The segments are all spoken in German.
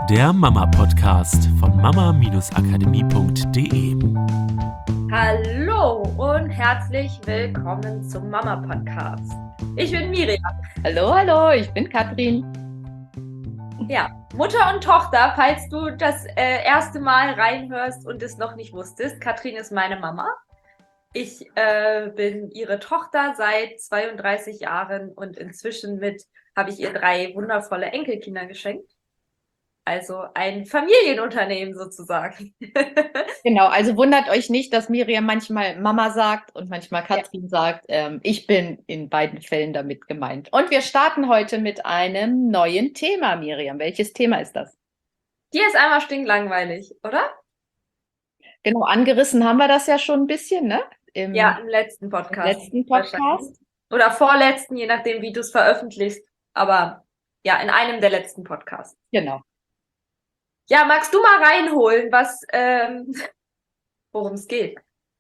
Der Mama-Podcast von mama-akademie.de. Hallo und herzlich willkommen zum Mama-Podcast. Ich bin Miriam. Hallo, ich bin Katrin. Ja, Mutter und Tochter, falls du das erste Mal reinhörst und es noch nicht wusstest. Katrin ist meine Mama. Ich bin ihre Tochter seit 32 Jahren und inzwischen habe ich ihr 3 wundervolle Enkelkinder geschenkt. Also ein Familienunternehmen sozusagen. Genau, also wundert euch nicht, dass Miriam manchmal Mama sagt und manchmal Katrin sagt. Ich bin in beiden Fällen damit gemeint. Und wir starten heute mit einem neuen Thema, Miriam. Welches Thema ist das? Dir ist einmal stinklangweilig, oder? Genau, angerissen haben wir das ja schon ein bisschen, ne? Im letzten Podcast. Oder vorletzten, je nachdem, wie du es veröffentlichst. Aber ja, in einem der letzten Podcasts. Genau. Ja, magst du mal reinholen, worum es geht?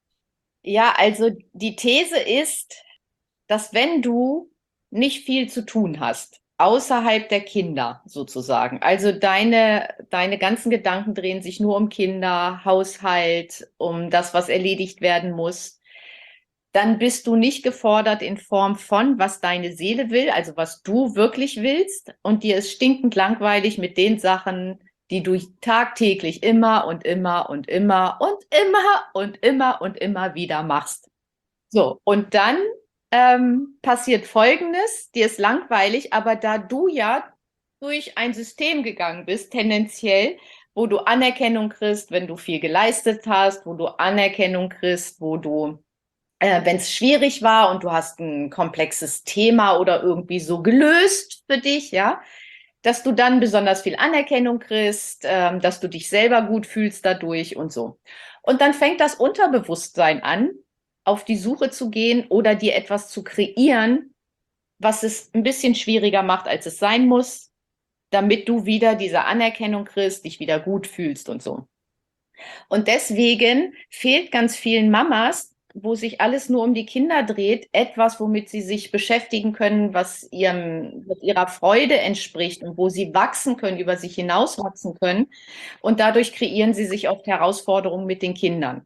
Ja, also die These ist, dass wenn du nicht viel zu tun hast, außerhalb der Kinder sozusagen, also deine ganzen Gedanken drehen sich nur um Kinder, Haushalt, um das, was erledigt werden muss, dann bist du nicht gefordert in Form von, was deine Seele will, also was du wirklich willst, und dir ist stinkend langweilig mit den Sachen, die du tagtäglich immer und immer und immer und immer und immer und immer wieder machst. So, und dann passiert Folgendes: Dir ist langweilig, aber da du ja durch ein System gegangen bist, tendenziell, wo du Anerkennung kriegst, wenn du viel geleistet hast, wo du Anerkennung kriegst, wo du, wenn es schwierig war und du hast ein komplexes Thema oder irgendwie so gelöst für dich, ja, dass du dann besonders viel Anerkennung kriegst, dass du dich selber gut fühlst dadurch und so. Und dann fängt das Unterbewusstsein an, auf die Suche zu gehen oder dir etwas zu kreieren, was es ein bisschen schwieriger macht, als es sein muss, damit du wieder diese Anerkennung kriegst, dich wieder gut fühlst und so. Und deswegen fehlt ganz vielen Mamas, wo sich alles nur um die Kinder dreht, etwas, womit sie sich beschäftigen können, was ihrer Freude entspricht und wo sie wachsen können, über sich hinaus wachsen können. Und dadurch kreieren sie sich oft Herausforderungen mit den Kindern.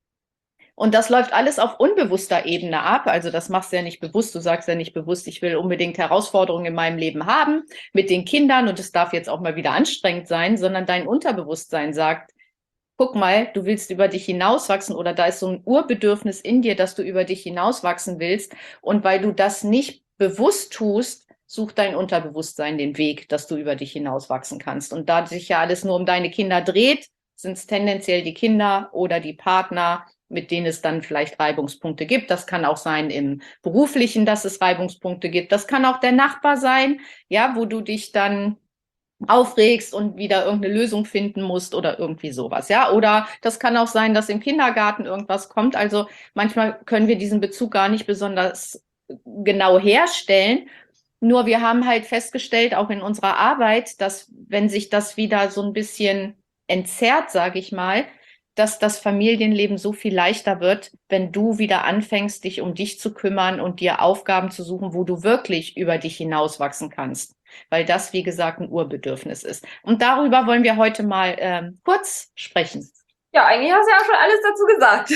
Und das läuft alles auf unbewusster Ebene ab. Also das machst du ja nicht bewusst. Du sagst ja nicht bewusst, ich will unbedingt Herausforderungen in meinem Leben haben mit den Kindern und es darf jetzt auch mal wieder anstrengend sein, sondern dein Unterbewusstsein sagt, guck mal, du willst über dich hinauswachsen oder da ist so ein Urbedürfnis in dir, dass du über dich hinauswachsen willst. Und weil du das nicht bewusst tust, sucht dein Unterbewusstsein den Weg, dass du über dich hinauswachsen kannst. Und da sich ja alles nur um deine Kinder dreht, sind es tendenziell die Kinder oder die Partner, mit denen es dann vielleicht Reibungspunkte gibt. Das kann auch sein im Beruflichen, dass es Reibungspunkte gibt. Das kann auch der Nachbar sein, ja, wo du dich dann aufregst und wieder irgendeine Lösung finden musst oder irgendwie sowas, ja. Oder das kann auch sein, dass im Kindergarten irgendwas kommt. Also manchmal können wir diesen Bezug gar nicht besonders genau herstellen. Nur wir haben halt festgestellt, auch in unserer Arbeit, dass wenn sich das wieder so ein bisschen entzerrt, sage ich mal, dass das Familienleben so viel leichter wird, wenn du wieder anfängst, dich um dich zu kümmern und dir Aufgaben zu suchen, wo du wirklich über dich hinauswachsen kannst. Weil das, wie gesagt, ein Urbedürfnis ist. Und darüber wollen wir heute mal kurz sprechen. Ja, eigentlich hast du ja schon alles dazu gesagt.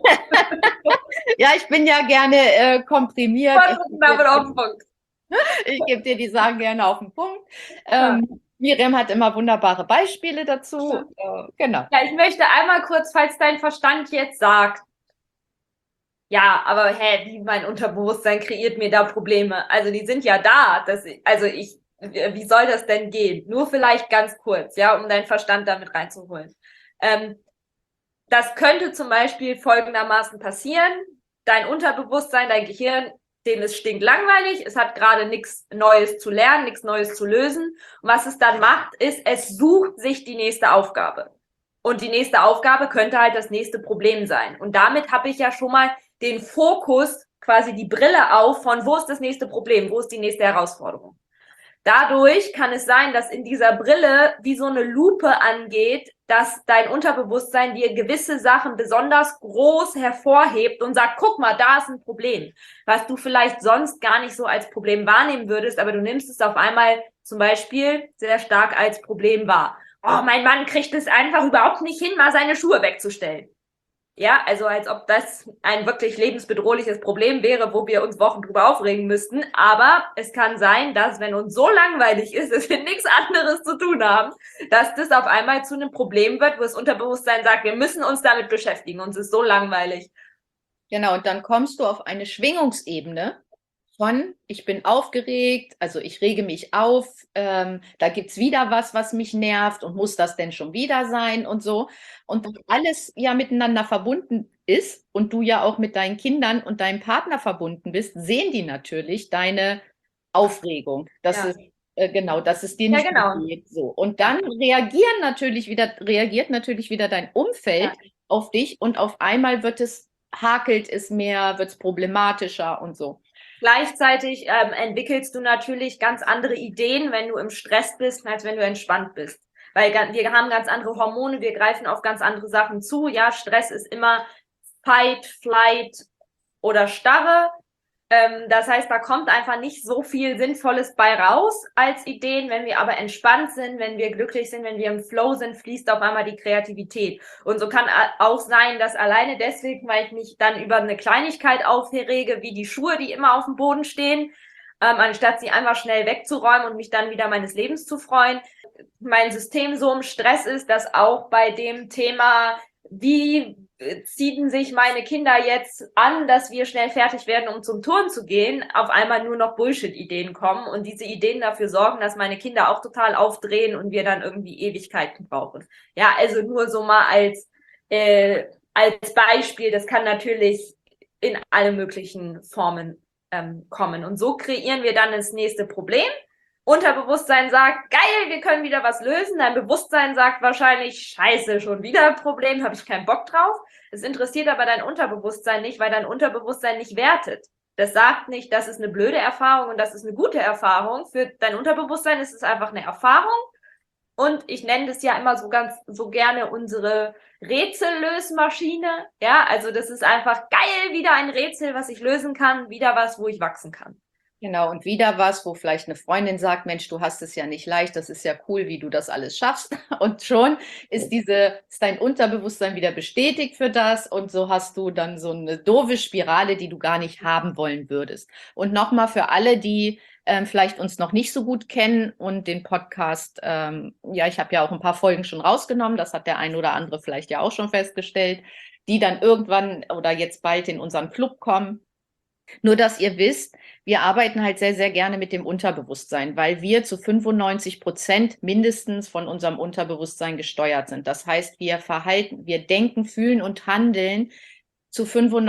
Ja, ich bin ja gerne komprimiert. Ich gebe dir die Sachen gerne auf den Punkt. Miriam hat immer wunderbare Beispiele dazu. Genau. Ja, ich möchte einmal kurz, falls dein Verstand jetzt sagt, ja, aber wie mein Unterbewusstsein kreiert mir da Probleme? Also die sind ja da. Wie soll das denn gehen? Nur vielleicht ganz kurz, ja, um deinen Verstand damit reinzuholen. Das könnte zum Beispiel folgendermaßen passieren. Dein Unterbewusstsein, dein Gehirn, dem ist stinklangweilig, es hat gerade nichts Neues zu lernen, nichts Neues zu lösen. Und was es dann macht, ist, es sucht sich die nächste Aufgabe. Und die nächste Aufgabe könnte halt das nächste Problem sein. Und damit habe ich ja schon mal den Fokus, quasi die Brille auf von, wo ist das nächste Problem, wo ist die nächste Herausforderung. Dadurch kann es sein, dass in dieser Brille wie so eine Lupe angeht, dass dein Unterbewusstsein dir gewisse Sachen besonders groß hervorhebt und sagt, guck mal, da ist ein Problem, was du vielleicht sonst gar nicht so als Problem wahrnehmen würdest, aber du nimmst es auf einmal zum Beispiel sehr stark als Problem wahr. oh, mein Mann kriegt es einfach überhaupt nicht hin, mal seine Schuhe wegzustellen. Ja, also als ob das ein wirklich lebensbedrohliches Problem wäre, wo wir uns Wochen drüber aufregen müssten. Aber es kann sein, dass, wenn uns so langweilig ist, dass wir nichts anderes zu tun haben, dass das auf einmal zu einem Problem wird, wo das Unterbewusstsein sagt, wir müssen uns damit beschäftigen, uns ist so langweilig. Genau, und dann kommst du auf eine Schwingungsebene von, ich bin aufgeregt, also ich rege mich auf, da gibt's wieder was mich nervt und muss das denn schon wieder sein und so. Und weil alles ja miteinander verbunden ist und du ja auch mit deinen Kindern und deinem Partner verbunden bist, sehen die natürlich deine Aufregung, dass Ja. es genau, dass es dir Ja, nicht genau. gut geht. So. Und dann reagiert natürlich wieder dein Umfeld auf dich und auf einmal hakelt es mehr, wird es problematischer und so. Gleichzeitig entwickelst du natürlich ganz andere Ideen, wenn du im Stress bist, als wenn du entspannt bist. Weil wir haben ganz andere Hormone, wir greifen auf ganz andere Sachen zu. Ja, Stress ist immer Fight, Flight oder Starre. Das heißt, da kommt einfach nicht so viel Sinnvolles bei raus als Ideen. Wenn wir aber entspannt sind, wenn wir glücklich sind, wenn wir im Flow sind, fließt auf einmal die Kreativität. Und so kann auch sein, dass alleine deswegen, weil ich mich dann über eine Kleinigkeit aufrege, wie die Schuhe, die immer auf dem Boden stehen, anstatt sie einfach schnell wegzuräumen und mich dann wieder meines Lebens zu freuen, mein System so im Stress ist, dass auch bei dem Thema, wie ziehen sich meine Kinder jetzt an, dass wir schnell fertig werden, um zum Turnen zu gehen, auf einmal nur noch Bullshit-Ideen kommen und diese Ideen dafür sorgen, dass meine Kinder auch total aufdrehen und wir dann irgendwie Ewigkeiten brauchen. Ja, also nur so mal als Beispiel, das kann natürlich in alle möglichen Formen kommen. Und so kreieren wir dann das nächste Problem. Unterbewusstsein sagt, geil, wir können wieder was lösen. Dein Bewusstsein sagt wahrscheinlich, scheiße, schon wieder ein Problem, habe ich keinen Bock drauf. Es interessiert aber dein Unterbewusstsein nicht, weil dein Unterbewusstsein nicht wertet. Das sagt nicht, das ist eine blöde Erfahrung und das ist eine gute Erfahrung. Für dein Unterbewusstsein ist es einfach eine Erfahrung. Und ich nenne das ja immer so gerne unsere Rätsellösmaschine. Ja, also das ist einfach geil, wieder ein Rätsel, was ich lösen kann, wieder was, wo ich wachsen kann. Genau, und wieder was, wo vielleicht eine Freundin sagt, Mensch, du hast es ja nicht leicht, das ist ja cool, wie du das alles schaffst. Und schon ist dein Unterbewusstsein wieder bestätigt für das und so hast du dann so eine doofe Spirale, die du gar nicht haben wollen würdest. Und nochmal für alle, die vielleicht uns noch nicht so gut kennen und den Podcast, ja, ich habe ja auch ein paar Folgen schon rausgenommen, das hat der ein oder andere vielleicht ja auch schon festgestellt, die dann irgendwann oder jetzt bald in unseren Club kommen. Nur, dass ihr wisst, wir arbeiten halt sehr, sehr gerne mit dem Unterbewusstsein, weil wir zu 95% mindestens von unserem Unterbewusstsein gesteuert sind. Das heißt, wir denken, fühlen und handeln zu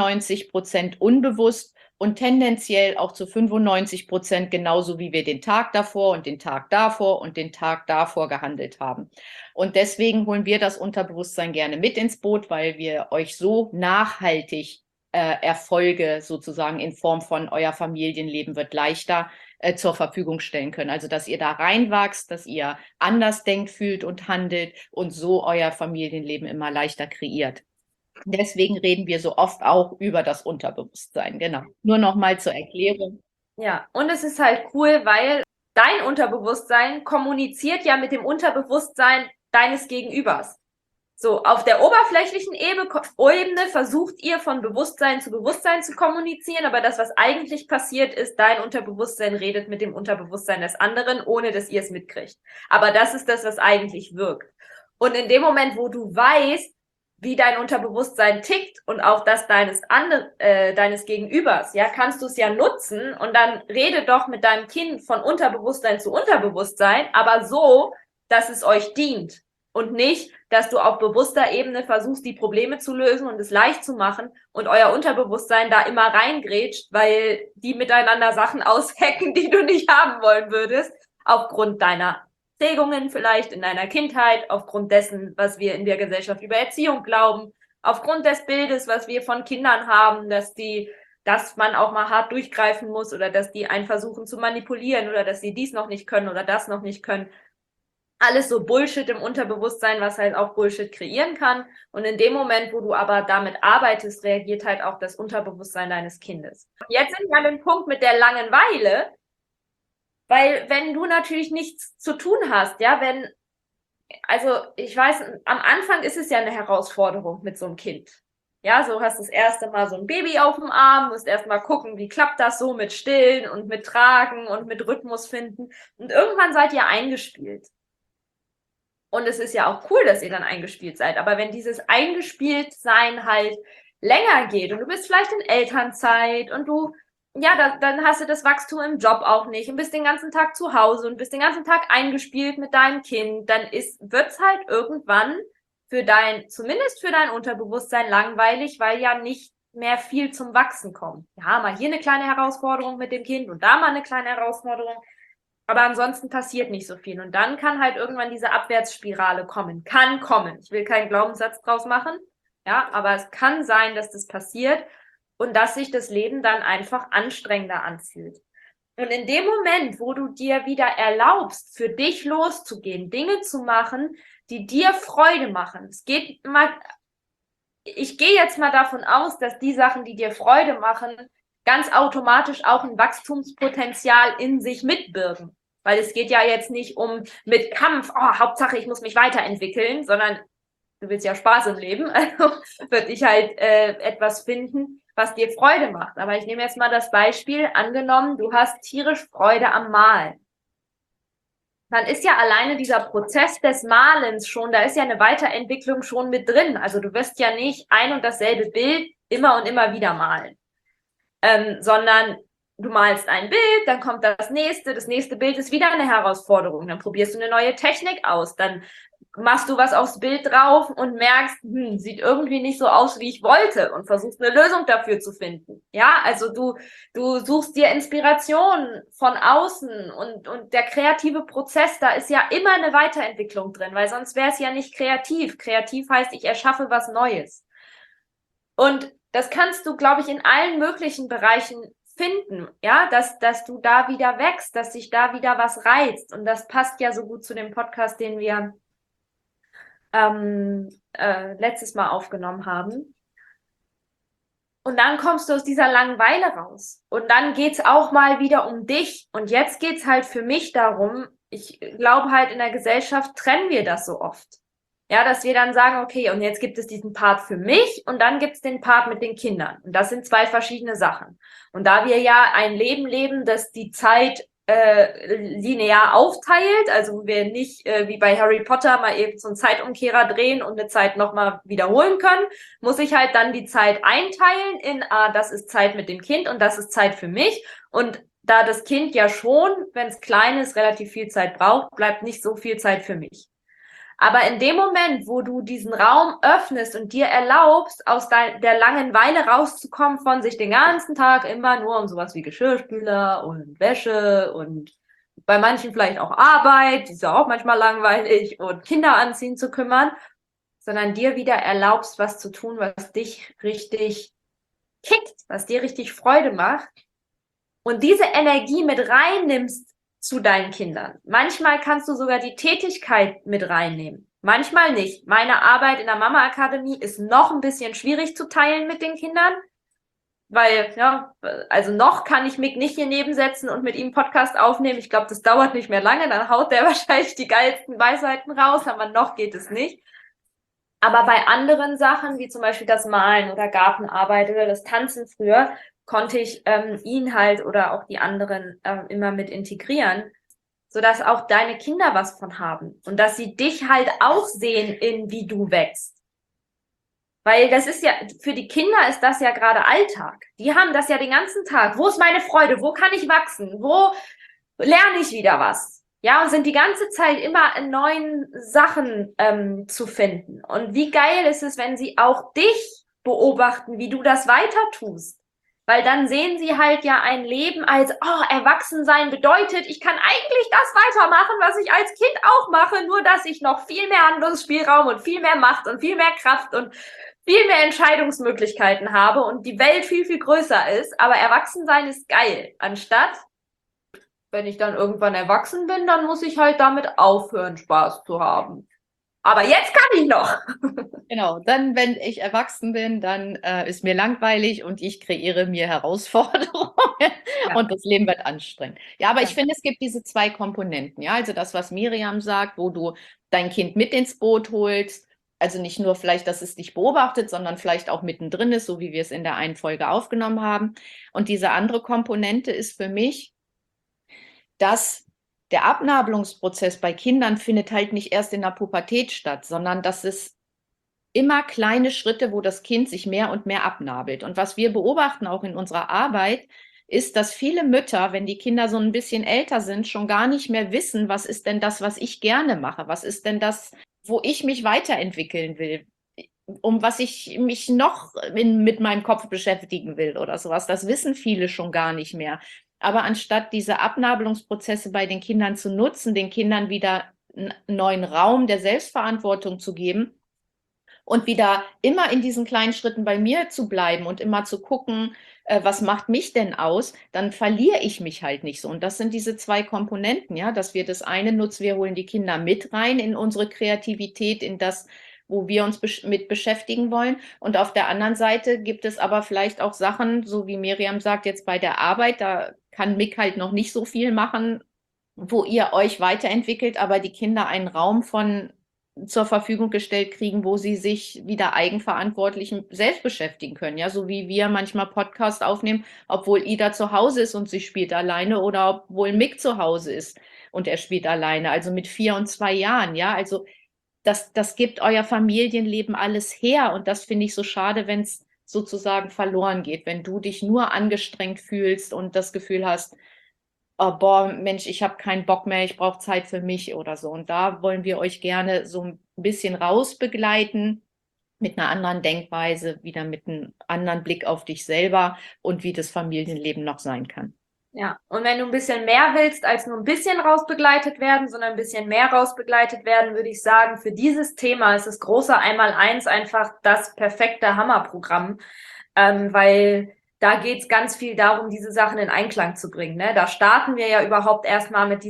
95% unbewusst und tendenziell auch zu 95% genauso, wie wir den Tag davor und den Tag davor und den Tag davor gehandelt haben. Und deswegen holen wir das Unterbewusstsein gerne mit ins Boot, weil wir euch so nachhaltig Erfolge sozusagen in Form von euer Familienleben wird leichter zur Verfügung stellen können. Also, dass ihr da reinwachst, dass ihr anders denkt, fühlt und handelt und so euer Familienleben immer leichter kreiert. Deswegen reden wir so oft auch über das Unterbewusstsein. Genau. Nur noch mal zur Erklärung. Ja, und es ist halt cool, weil dein Unterbewusstsein kommuniziert ja mit dem Unterbewusstsein deines Gegenübers. So, auf der oberflächlichen Ebene versucht ihr von Bewusstsein zu kommunizieren, aber das, was eigentlich passiert ist, dein Unterbewusstsein redet mit dem Unterbewusstsein des anderen, ohne dass ihr es mitkriegt. Aber das ist das, was eigentlich wirkt. Und in dem Moment, wo du weißt, wie dein Unterbewusstsein tickt und auch das deines Gegenübers, ja, kannst du es ja nutzen und dann rede doch mit deinem Kind von Unterbewusstsein zu Unterbewusstsein, aber so, dass es euch dient. Und nicht, dass du auf bewusster Ebene versuchst, die Probleme zu lösen und es leicht zu machen und euer Unterbewusstsein da immer reingrätscht, weil die miteinander Sachen aushacken, die du nicht haben wollen würdest, aufgrund deiner Prägungen vielleicht in deiner Kindheit, aufgrund dessen, was wir in der Gesellschaft über Erziehung glauben, aufgrund des Bildes, was wir von Kindern haben, dass man auch mal hart durchgreifen muss oder dass die einen versuchen zu manipulieren oder dass sie dies noch nicht können oder das noch nicht können. Alles so Bullshit im Unterbewusstsein, was halt auch Bullshit kreieren kann. Und in dem Moment, wo du aber damit arbeitest, reagiert halt auch das Unterbewusstsein deines Kindes. Jetzt sind wir an dem Punkt mit der Langeweile, weil wenn du natürlich nichts zu tun hast, ja, wenn also ich weiß, am Anfang ist es ja eine Herausforderung mit so einem Kind. Ja, so hast du das erste Mal so ein Baby auf dem Arm, musst erst mal gucken, wie klappt das so mit Stillen und mit Tragen und mit Rhythmus finden. Und irgendwann seid ihr eingespielt. Und es ist ja auch cool, dass ihr dann eingespielt seid. Aber wenn dieses Eingespieltsein halt länger geht und du bist vielleicht in Elternzeit und du, ja, dann hast du das Wachstum im Job auch nicht und bist den ganzen Tag zu Hause und bist den ganzen Tag eingespielt mit deinem Kind, dann wird's halt irgendwann zumindest für dein Unterbewusstsein langweilig, weil ja nicht mehr viel zum Wachsen kommt. Ja, mal hier eine kleine Herausforderung mit dem Kind und da mal eine kleine Herausforderung. Aber ansonsten passiert nicht so viel. Und dann kann halt irgendwann diese Abwärtsspirale kommen. Kann kommen. Ich will keinen Glaubenssatz draus machen. Ja, aber es kann sein, dass das passiert und dass sich das Leben dann einfach anstrengender anfühlt. Und in dem Moment, wo du dir wieder erlaubst, für dich loszugehen, Dinge zu machen, die dir Freude machen. Ich gehe jetzt mal davon aus, dass die Sachen, die dir Freude machen, ganz automatisch auch ein Wachstumspotenzial in sich mitbirgen. Weil es geht ja jetzt nicht um mit Kampf, Hauptsache ich muss mich weiterentwickeln, sondern du willst ja Spaß im Leben, also würde ich halt etwas finden, was dir Freude macht. Aber ich nehme jetzt mal das Beispiel, angenommen, du hast tierisch Freude am Malen. Dann ist ja alleine dieser Prozess des Malens schon, da ist ja eine Weiterentwicklung schon mit drin. Also du wirst ja nicht ein und dasselbe Bild immer und immer wieder malen. Sondern du malst ein Bild, dann kommt das nächste Bild ist wieder eine Herausforderung, dann probierst du eine neue Technik aus, dann machst du was aufs Bild drauf und merkst, sieht irgendwie nicht so aus, wie ich wollte und versuchst eine Lösung dafür zu finden. Ja, also du suchst dir Inspiration von außen und der kreative Prozess, da ist ja immer eine Weiterentwicklung drin, weil sonst wäre es ja nicht kreativ. Kreativ heißt, ich erschaffe was Neues. Und das kannst du, glaube ich, in allen möglichen Bereichen finden, ja, dass du da wieder wächst, dass sich da wieder was reizt. Und das passt ja so gut zu dem Podcast, den wir letztes Mal aufgenommen haben. Und dann kommst du aus dieser Langeweile raus. Und dann geht's auch mal wieder um dich. Und jetzt geht's halt für mich darum, ich glaube halt in der Gesellschaft trennen wir das so oft. Ja, dass wir dann sagen, okay, und jetzt gibt es diesen Part für mich und dann gibt es den Part mit den Kindern. Und das sind zwei verschiedene Sachen. Und da wir ja ein Leben leben, das die Zeit linear aufteilt, also wir nicht wie bei Harry Potter mal eben so einen Zeitumkehrer drehen und eine Zeit nochmal wiederholen können, muss ich halt dann die Zeit einteilen in, das ist Zeit mit dem Kind und das ist Zeit für mich. Und da das Kind ja schon, wenn es klein ist, relativ viel Zeit braucht, bleibt nicht so viel Zeit für mich. Aber in dem Moment, wo du diesen Raum öffnest und dir erlaubst, aus der Langeweile rauszukommen, von sich den ganzen Tag immer nur um sowas wie Geschirrspüler und Wäsche und bei manchen vielleicht auch Arbeit, die ist ja auch manchmal langweilig, und Kinder anziehen zu kümmern, sondern dir wieder erlaubst, was zu tun, was dich richtig kickt, was dir richtig Freude macht und diese Energie mit reinnimmst zu deinen Kindern. Manchmal kannst du sogar die Tätigkeit mit reinnehmen. Manchmal nicht. Meine Arbeit in der Mama-Akademie ist noch ein bisschen schwierig zu teilen mit den Kindern, weil, ja, also noch kann ich Mick nicht hier nebensetzen und mit ihm einen Podcast aufnehmen. Ich glaube, das dauert nicht mehr lange, dann haut der wahrscheinlich die geilsten Weisheiten raus, aber noch geht es nicht. Aber bei anderen Sachen, wie zum Beispiel das Malen oder Gartenarbeit oder das Tanzen früher, konnte ich ihn halt oder auch die anderen immer mit integrieren, sodass auch deine Kinder was von haben und dass sie dich halt auch sehen, in wie du wächst. Weil das ist ja, für die Kinder ist das ja gerade Alltag. Die haben das ja den ganzen Tag. Wo ist meine Freude? Wo kann ich wachsen? Wo lerne ich wieder was? Ja, und sind die ganze Zeit immer in neuen Sachen zu finden. Und wie geil ist es, wenn sie auch dich beobachten, wie du das weiter tust. Weil dann sehen sie halt ja ein Leben als, Erwachsensein bedeutet, ich kann eigentlich das weitermachen, was ich als Kind auch mache, nur dass ich noch viel mehr Handlungsspielraum und viel mehr Macht und viel mehr Kraft und viel mehr Entscheidungsmöglichkeiten habe und die Welt viel, viel größer ist. Aber Erwachsensein ist geil. Anstatt, wenn ich dann irgendwann erwachsen bin, dann muss ich halt damit aufhören, Spaß zu haben. Aber jetzt kann ich noch. Genau, dann, wenn ich erwachsen bin, dann ist mir langweilig und ich kreiere mir Herausforderungen Ja. und das Leben wird anstrengend. Ja, aber Ja. ich finde, es gibt diese zwei Komponenten. Ja, also das, was Miriam sagt, wo du dein Kind mit ins Boot holst. Also nicht nur vielleicht, dass es dich beobachtet, sondern vielleicht auch mittendrin ist, so wie wir es in der einen Folge aufgenommen haben. Und diese andere Komponente ist für mich, dass der Abnabelungsprozess bei Kindern findet halt nicht erst in der Pubertät statt, sondern dass es immer kleine Schritte, wo das Kind sich mehr und mehr abnabelt. Und was wir beobachten auch in unserer Arbeit, ist, dass viele Mütter, wenn die Kinder so ein bisschen älter sind, schon gar nicht mehr wissen, was ist denn das, was ich gerne mache? Was ist denn das, wo ich mich weiterentwickeln will? Um was ich mich noch mit meinem Kopf beschäftigen will oder sowas. Das wissen viele schon gar nicht mehr. Aber anstatt diese Abnabelungsprozesse bei den Kindern zu nutzen, den Kindern wieder einen neuen Raum der Selbstverantwortung zu geben, und wieder immer in diesen kleinen Schritten bei mir zu bleiben und immer zu gucken, was macht mich denn aus, dann verliere ich mich halt nicht so. Und das sind diese zwei Komponenten, ja, dass wir das eine nutzen, wir holen die Kinder mit rein in unsere Kreativität, in das, wo wir uns mit beschäftigen wollen. Und auf der anderen Seite gibt es aber vielleicht auch Sachen, so wie Miriam sagt, jetzt bei der Arbeit, da kann Mick halt noch nicht so viel machen, wo ihr euch weiterentwickelt, aber die Kinder einen Raum zur Verfügung gestellt kriegen, wo sie sich wieder eigenverantwortlich selbst beschäftigen können. Ja, so wie wir manchmal Podcast aufnehmen, obwohl Ida zu Hause ist und sie spielt alleine oder obwohl Mick zu Hause ist und er spielt alleine. Also mit 4 und 2 Jahren. Ja, also das gibt euer Familienleben alles her und das finde ich so schade, wenn es sozusagen verloren geht, wenn du dich nur angestrengt fühlst und das Gefühl hast, oh, boah, Mensch, ich habe keinen Bock mehr, ich brauche Zeit für mich oder so. Und da wollen wir euch gerne so ein bisschen rausbegleiten mit einer anderen Denkweise, wieder mit einem anderen Blick auf dich selber und wie das Familienleben noch sein kann. Ja, und wenn du ein bisschen mehr willst, als nur ein bisschen rausbegleitet werden, sondern ein bisschen mehr rausbegleitet werden, würde ich sagen, für dieses Thema ist das große Einmaleins einfach das perfekte Hammerprogramm, weil da geht's ganz viel darum, diese Sachen in Einklang zu bringen. Ne? Da starten wir ja überhaupt erstmal mit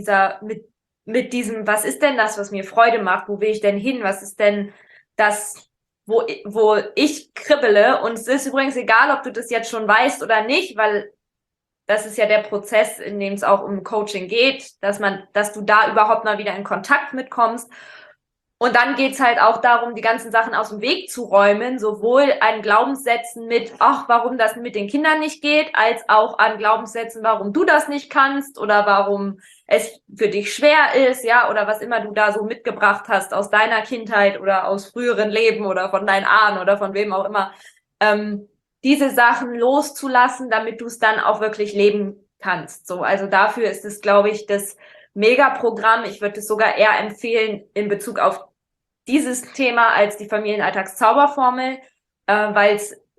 diesem, was ist denn das, was mir Freude macht? Wo will ich denn hin? Was ist denn das, wo ich kribbele? Und es ist übrigens egal, ob du das jetzt schon weißt oder nicht, weil das ist ja der Prozess, in dem es auch um Coaching geht, dass du da überhaupt mal wieder in Kontakt mitkommst. Und dann geht's halt auch darum, die ganzen Sachen aus dem Weg zu räumen, sowohl an Glaubenssätzen mit, ach, warum das mit den Kindern nicht geht, als auch an Glaubenssätzen, warum du das nicht kannst oder warum es für dich schwer ist, ja, oder was immer du da so mitgebracht hast aus deiner Kindheit oder aus früheren Leben oder von deinen Ahnen oder von wem auch immer. Diese Sachen loszulassen, damit du es dann auch wirklich leben kannst. So, also dafür ist es, glaube ich, das Megaprogramm. Ich würde es sogar eher empfehlen in Bezug auf dieses Thema als die Familienalltagszauberformel, weil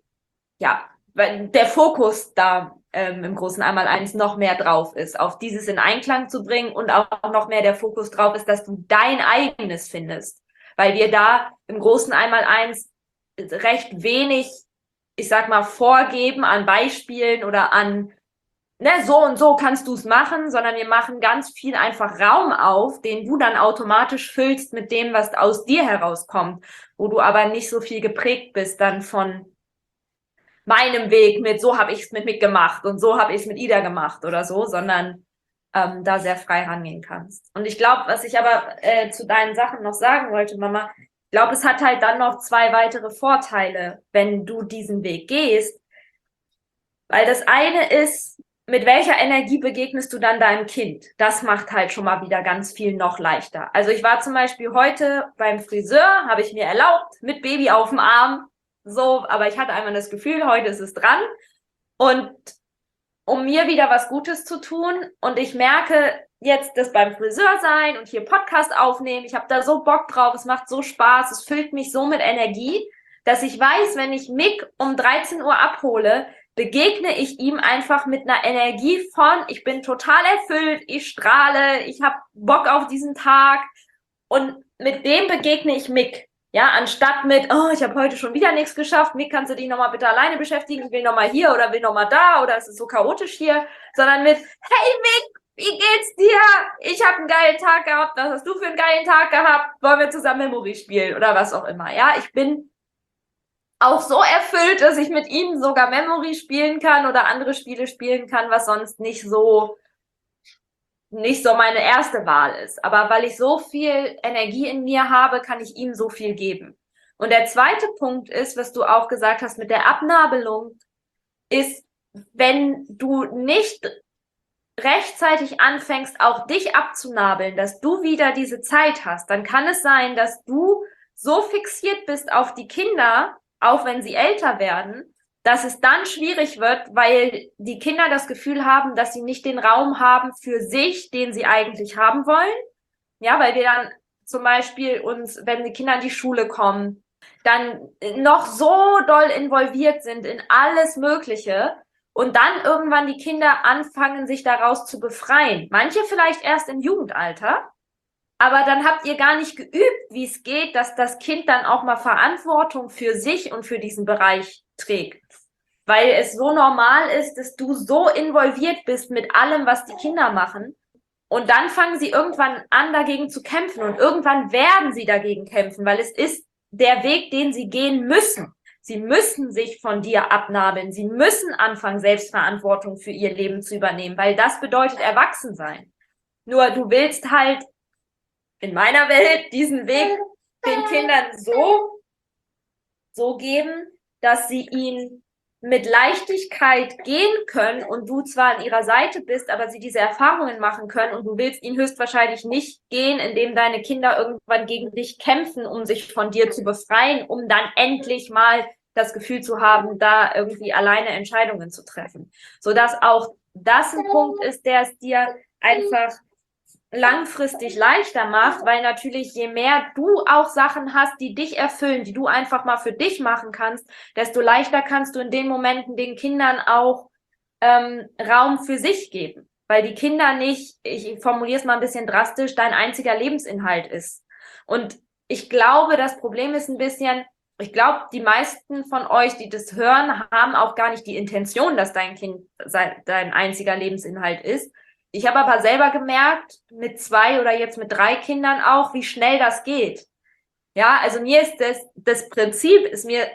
der Fokus da im großen Einmaleins noch mehr drauf ist, auf dieses in Einklang zu bringen und auch noch mehr der Fokus drauf ist, dass du dein eigenes findest, weil wir da im großen Einmaleins recht wenig, ich sag mal, vorgeben an Beispielen oder an, ne, so und so kannst du es machen, sondern wir machen ganz viel einfach Raum auf, den du dann automatisch füllst mit dem, was aus dir herauskommt, wo du aber nicht so viel geprägt bist dann von meinem Weg mit, so habe ich es mit Mick gemacht und so habe ich es mit Ida gemacht oder so, sondern da sehr frei rangehen kannst. Und ich glaube, was ich aber zu deinen Sachen noch sagen wollte, Mama, ich glaube, es hat halt dann noch 2 weitere Vorteile, wenn du diesen Weg gehst. Weil das eine ist, mit welcher Energie begegnest du dann deinem Kind? Das macht halt schon mal wieder ganz viel noch leichter. Also ich war zum Beispiel heute beim Friseur, habe ich mir erlaubt, mit Baby auf dem Arm, so, aber ich hatte einmal das Gefühl, heute ist es dran. Und um mir wieder was Gutes zu tun und ich merke, jetzt das beim Friseur sein und hier Podcast aufnehmen. Ich habe da so Bock drauf, es macht so Spaß, es füllt mich so mit Energie, dass ich weiß, wenn ich Mick um 13 Uhr abhole, begegne ich ihm einfach mit einer Energie von, ich bin total erfüllt, ich strahle, ich habe Bock auf diesen Tag und mit dem begegne ich Mick. Ja, anstatt mit, oh, ich habe heute schon wieder nichts geschafft, Mick, kannst du dich nochmal bitte alleine beschäftigen, ich will nochmal hier oder will nochmal da oder es ist so chaotisch hier, sondern mit, hey Mick, wie geht's dir? Ich ich habe einen geilen Tag gehabt, was hast du für einen geilen Tag gehabt, wollen wir zusammen Memory spielen oder was auch immer. Ja, ich bin auch so erfüllt, dass ich mit ihm sogar Memory spielen kann oder andere Spiele spielen kann, was sonst nicht so meine erste Wahl ist. Aber weil ich so viel Energie in mir habe, kann ich ihm so viel geben. Und der zweite Punkt ist, was du auch gesagt hast mit der Abnabelung, ist, wenn du nicht rechtzeitig anfängst, auch dich abzunabeln, dass du wieder diese Zeit hast, dann kann es sein, dass du so fixiert bist auf die Kinder, auch wenn sie älter werden, dass es dann schwierig wird, weil die Kinder das Gefühl haben, dass sie nicht den Raum haben für sich, den sie eigentlich haben wollen. Ja, weil wir dann zum Beispiel uns, wenn die Kinder in die Schule kommen, dann noch so doll involviert sind in alles Mögliche und dann irgendwann die Kinder anfangen, sich daraus zu befreien. Manche vielleicht erst im Jugendalter, aber dann habt ihr gar nicht geübt, wie es geht, dass das Kind dann auch mal Verantwortung für sich und für diesen Bereich trägt. Weil es so normal ist, dass du so involviert bist mit allem, was die Kinder machen. Und dann fangen sie irgendwann an, dagegen zu kämpfen. Und irgendwann werden sie dagegen kämpfen, weil es ist der Weg, den sie gehen müssen. Sie müssen sich von dir abnabeln. Sie müssen anfangen, Selbstverantwortung für ihr Leben zu übernehmen, weil das bedeutet Erwachsensein. Nur du willst halt in meiner Welt diesen Weg den Kindern so geben, dass sie ihn mit Leichtigkeit gehen können und du zwar an ihrer Seite bist, aber sie diese Erfahrungen machen können und du willst ihn höchstwahrscheinlich nicht gehen, indem deine Kinder irgendwann gegen dich kämpfen, um sich von dir zu befreien, um dann endlich mal das Gefühl zu haben, da irgendwie alleine Entscheidungen zu treffen. Sodass auch das ein Punkt ist, der es dir einfach langfristig leichter macht, weil natürlich je mehr du auch Sachen hast, die dich erfüllen, die du einfach mal für dich machen kannst, desto leichter kannst du in den Momenten den Kindern auch Raum für sich geben, weil die Kinder nicht, ich formuliere es mal ein bisschen drastisch, dein einziger Lebensinhalt ist. Und ich glaube, das Problem ist ein bisschen, ich glaube, die meisten von euch, die das hören, haben auch gar nicht die Intention, dass dein Kind dein einziger Lebensinhalt ist. Ich habe aber selber gemerkt, mit 2 oder jetzt mit 3 Kindern auch, wie schnell das geht. Ja, also mir ist das Prinzip ist mir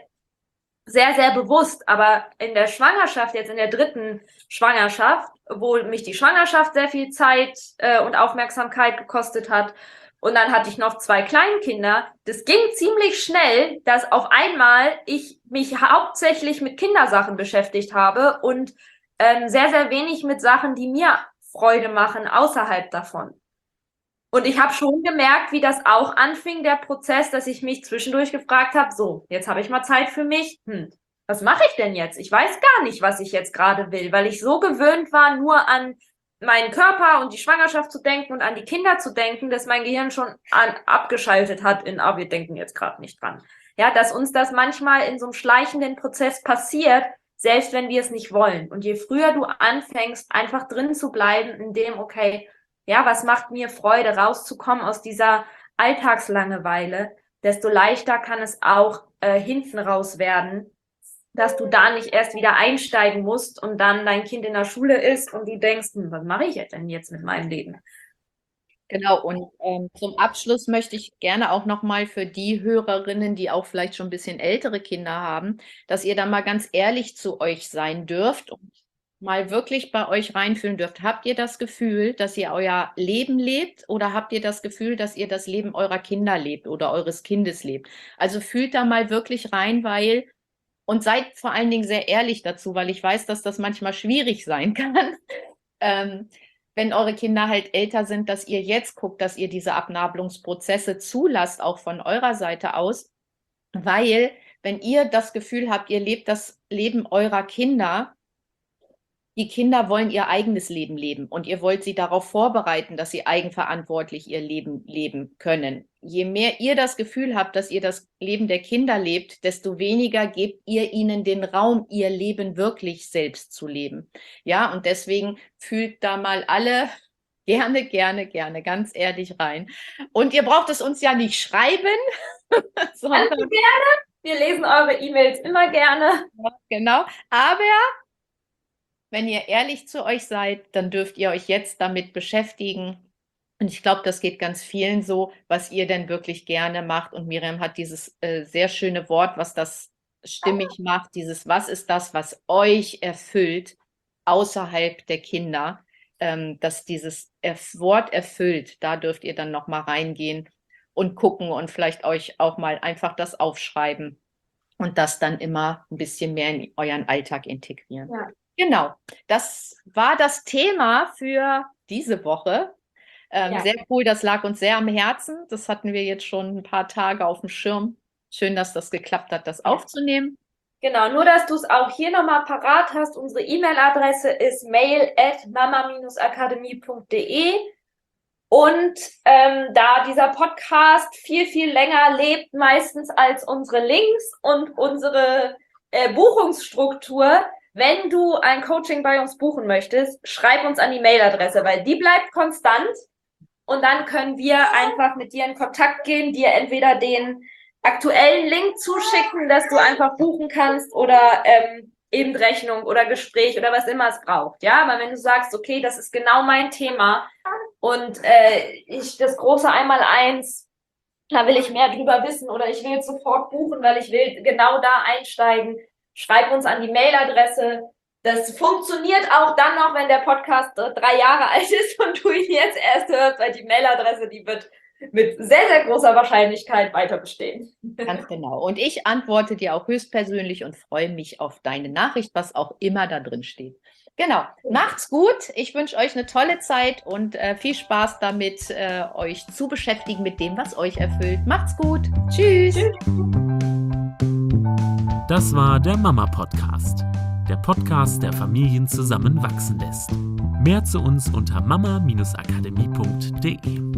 sehr, sehr bewusst, aber in der Schwangerschaft, jetzt in der 3. Schwangerschaft, wo mich die Schwangerschaft sehr viel Zeit und Aufmerksamkeit gekostet hat, und dann hatte ich noch 2 Kleinkinder, das ging ziemlich schnell, dass auf einmal ich mich hauptsächlich mit Kindersachen beschäftigt habe und sehr, sehr wenig mit Sachen, die mir Freude machen außerhalb davon. Und ich habe schon gemerkt, wie das auch anfing, der Prozess, dass ich mich zwischendurch gefragt habe, so, jetzt habe ich mal Zeit für mich. Was mache ich denn jetzt? Ich weiß gar nicht, was ich jetzt gerade will, weil ich so gewöhnt war, nur an meinen Körper und die Schwangerschaft zu denken und an die Kinder zu denken, dass mein Gehirn schon abgeschaltet hat in, wir denken jetzt gerade nicht dran. Ja, dass uns das manchmal in so einem schleichenden Prozess passiert, selbst wenn wir es nicht wollen. Und je früher du anfängst, einfach drin zu bleiben, in dem, okay, ja, was macht mir Freude, rauszukommen aus dieser Alltagslangeweile, desto leichter kann es auch hinten raus werden, dass du da nicht erst wieder einsteigen musst und dann dein Kind in der Schule ist und du denkst, was mache ich denn jetzt mit meinem Leben? Genau, und zum Abschluss möchte ich gerne auch nochmal für die Hörerinnen, die auch vielleicht schon ein bisschen ältere Kinder haben, dass ihr da mal ganz ehrlich zu euch sein dürft und mal wirklich bei euch reinfühlen dürft. Habt ihr das Gefühl, dass ihr euer Leben lebt oder habt ihr das Gefühl, dass ihr das Leben eurer Kinder lebt oder eures Kindes lebt? Also fühlt da mal wirklich rein, und seid vor allen Dingen sehr ehrlich dazu, weil ich weiß, dass das manchmal schwierig sein kann. Wenn eure Kinder halt älter sind, dass ihr jetzt guckt, dass ihr diese Abnabelungsprozesse zulasst, auch von eurer Seite aus, weil wenn ihr das Gefühl habt, ihr lebt das Leben eurer Kinder, die Kinder wollen ihr eigenes Leben leben und ihr wollt sie darauf vorbereiten, dass sie eigenverantwortlich ihr Leben leben können. Je mehr ihr das Gefühl habt, dass ihr das Leben der Kinder lebt, desto weniger gebt ihr ihnen den Raum, ihr Leben wirklich selbst zu leben. Ja, und deswegen fühlt da mal alle gerne, ganz ehrlich rein. Und ihr braucht es uns ja nicht schreiben, sondern gerne. Wir lesen eure E-Mails immer gerne. Genau, aber wenn ihr ehrlich zu euch seid, dann dürft ihr euch jetzt damit beschäftigen, Und ich glaube, das geht ganz vielen so, was ihr denn wirklich gerne macht. Und Miriam hat dieses sehr schöne Wort, was das stimmig macht, dieses, was ist das, was euch erfüllt außerhalb der Kinder, dass dieses Wort erfüllt, da dürft ihr dann nochmal reingehen und gucken und vielleicht euch auch mal einfach das aufschreiben und das dann immer ein bisschen mehr in euren Alltag integrieren. Ja. Genau, das war das Thema für diese Woche. Ja. Sehr cool, das lag uns sehr am Herzen. Das hatten wir jetzt schon ein paar Tage auf dem Schirm. Schön, dass das geklappt hat, das aufzunehmen. Genau, nur dass du es auch hier nochmal parat hast. Unsere E-Mail-Adresse ist mail@mama-akademie.de. Und da dieser Podcast viel, viel länger lebt, meistens als unsere Links und unsere Buchungsstruktur, wenn du ein Coaching bei uns buchen möchtest, schreib uns an die Mailadresse, weil die bleibt konstant. Und dann können wir einfach mit dir in Kontakt gehen, dir entweder den aktuellen Link zuschicken, dass du einfach buchen kannst oder eben Rechnung oder Gespräch oder was immer es braucht. Ja, aber wenn du sagst, okay, das ist genau mein Thema und ich das große Einmaleins, da will ich mehr drüber wissen oder ich will sofort buchen, weil ich will genau da einsteigen, schreib uns an die Mailadresse. Das funktioniert auch dann noch, wenn der Podcast 3 Jahre alt ist und du ihn jetzt erst hörst, weil die Mailadresse, die wird mit sehr, sehr großer Wahrscheinlichkeit weiter bestehen. Ganz genau. Und ich antworte dir auch höchstpersönlich und freue mich auf deine Nachricht, was auch immer da drin steht. Genau. Macht's gut. Ich wünsche euch eine tolle Zeit und viel Spaß damit, euch zu beschäftigen mit dem, was euch erfüllt. Macht's gut. Tschüss. Das war der Mama-Podcast. Der Podcast, der Familien zusammenwachsen lässt. Mehr zu uns unter mama-akademie.de.